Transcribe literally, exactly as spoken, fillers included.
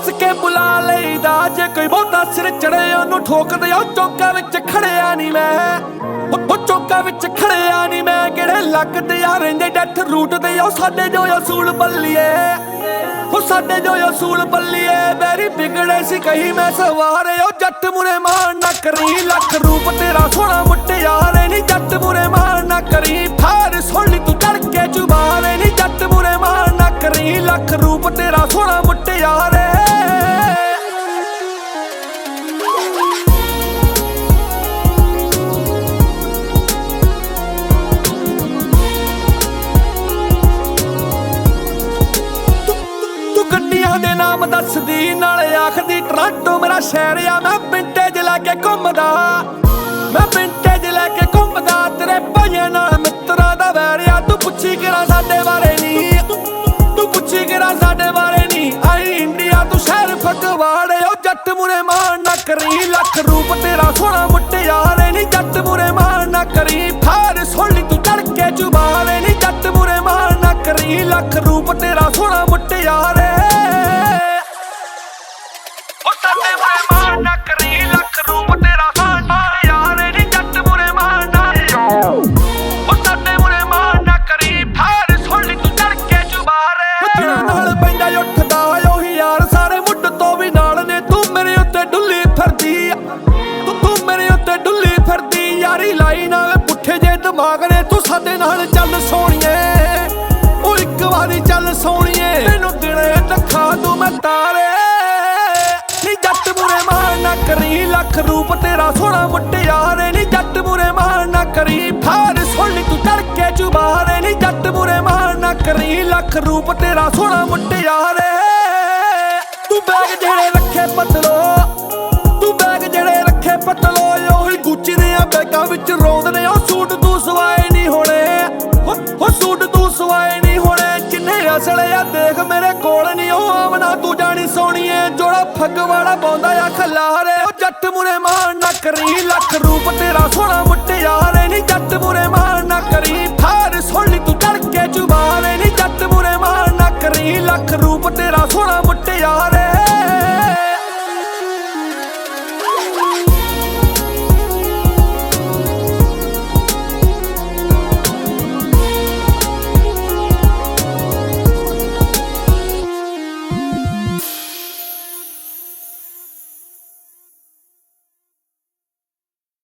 हस के बुला लईदा जे कोई बहुता सिर चढ़े ओनू ठोक दे। चौका विच खड़िया नी मैं, ओ चौका विच खड़िया नी मैं। किहड़े लगदे आ रहिंदे डैथ रूट दे ओ साडे जो असूल बल्लीए, ओ साडे जो असूल बल्लीए। बैरी बिगड़े सी कही मैं सवारे ओ जट मुरे मान ना करी। लख रूप तेरा सोहना मुटियारे नी जट मुरे मान ना करी। फार सुन ली तू चढ़ के जुबारे नी जट मुरे मान ना करी। लख रूप तेरा सोहना मुटियारे। दे नाम दसदी नाले आखदी टोरंटो मेरा शहर आ। मैं विंटेज लैके घुमदा, मैं विंटेज लैके घुमदा। तेरे भाइयां नाल मित्तरां दा वैर आ। तू पुछी करा साडे बारे नी, तू पुछी करा साडे बारे नी। आई इंडिया तू शहर फगवाड़े ओ जट मुरे मान ना करी। लख रूप तेरा सोहना मुटियारे नी जट मुरे मान ना करी। फार सुन ली तू चढ़ के जुबारे नी जट मुरे मान ना करी। लख रूप तेरा सोहना मुटियारे। ना करी लख रूप तेरा सोहना मुटियारे नी जट मुरे मान ना, ओ साडे मुरे मान ना करी। फार सुन ली तू चढ़ के जुबारे। तेरे नाल पैंदा उठदा ओही यार सारे मुੱਢ ਤੋਂ ਵੀ ਨਾਲ ਨੇ। तू मेरे उत्ते डुੱਲੀ फिरदी, तू तू मेरे उत्ते डुੱਲੀ फिरदी। यारी लाई नाल पुੱਠੇ जे दिमाग ने। तू साडे नाल चल सोहणीए ओ इक वारी चल सोहणीए। मैनू दिने दिखा तू मैं तारे नी जट मुरे मान ना करी। लख रूप तेरा सोहना मुटियारे नी जट मुरे मान ना करी। फार सुन ली तू चढ़ के जुबारे नी जट मुरे मान ना करी। लख रूप तेरा सोहना मुटियारे। तू बैग जेड़े रखे पतलो, तू बैग जेड़े रखे पतलो। ओही गुच्ची दे बैगां विच रौंदने ओ सूट तू सवाए नी होणे, ओ सूट तू सवाए नी होणे। जिन्ने असले आ देख मेरे कोल नी ओ आमना तू जानी सोहणीए। जोड़ा फगवाड़ा पाउंदा आ खलारे ओ जट मुरे मान ना करी। लख रूप तेरा सोहना मुटियारे नी जट मुरे मान ना